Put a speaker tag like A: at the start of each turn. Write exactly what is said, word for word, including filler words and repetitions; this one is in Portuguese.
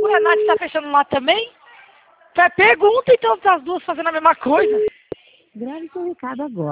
A: O Renato está fechando lá também? Pergunta então, as duas fazendo a mesma coisa.
B: Grave seu recado agora.